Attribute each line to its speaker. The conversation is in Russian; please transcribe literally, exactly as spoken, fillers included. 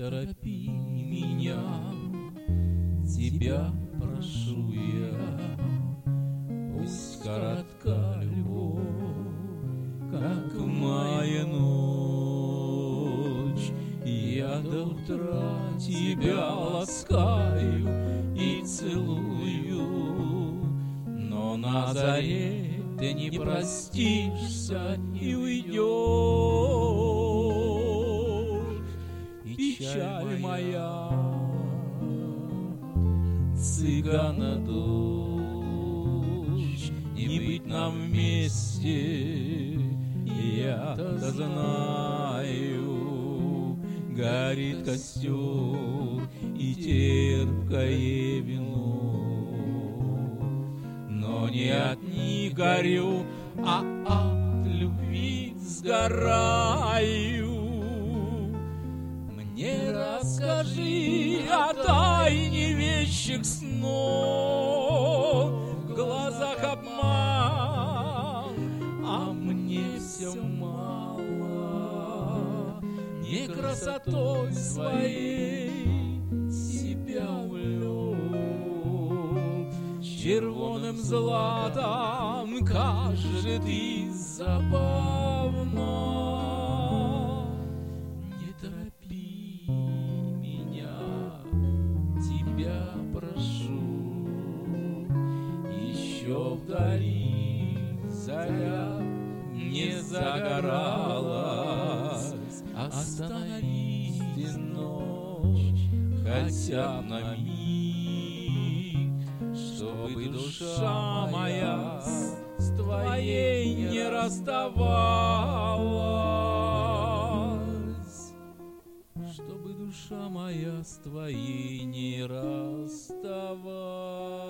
Speaker 1: торопи меня, тебя прошу я. Пусть коротка любовь, как моя ночь, я до утра тебя ласкаю и целую, но на заре ты не простишься и уйдешь. Печаль моя, цыгана дочь, не быть нам вместе, я-то знаю. Горит костер и терпкое вино, но не от них горю, а от любви сгораю. Мне расскажи о тайне вещих снов, в глазах обман, а мне все мало. Не красотой своей себя увлек, червоным златом каждый забавно. Не торопи меня, тебя прошу, еще вдали заря не загоралась. Остановись ты, ночь, хотя б на миг, чтобы душа моя с твоей не расставалась, чтобы душа моя с твоей не расставалась.